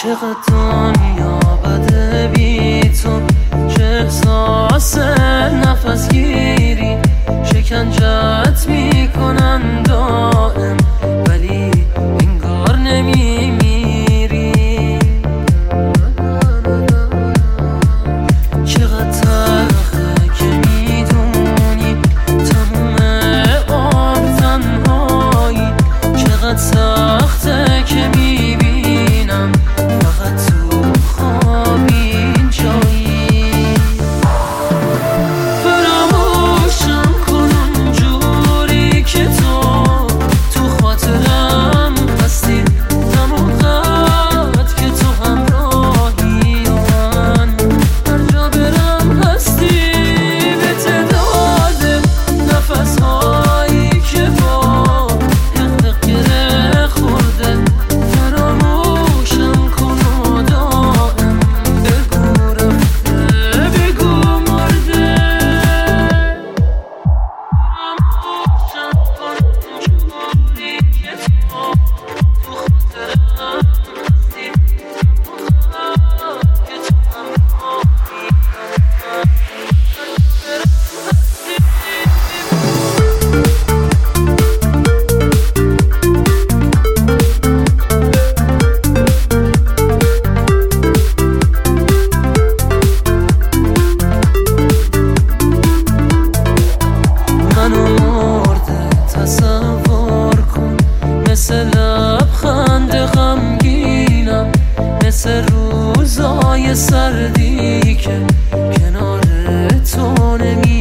چقدر دنیا بده بی تو، چه احساس نفس گیری شکنجت میکنن دائم، ولی انگار نمیمیری. چقدر تلخه که میدونی تموم عمر تنهایی، چقدر سخته که میبینم فقط تو خواب اینجایی. فراموشم کن اونجوری که تو خاطرم هستی، همون قد که تو همراهی و من هر جا برم هستی. به تعداد نفسهایی که با حق گره خورده، فراموشم کن و دائم بگو رفته بگو مرده. فراموشم کن اونجوری که تو خاطرم هستی، همون قد که تو همراهی منو مرده تصور کن، مثل لبخند غمگینم، مثل روزای سردی که کنار تو نمی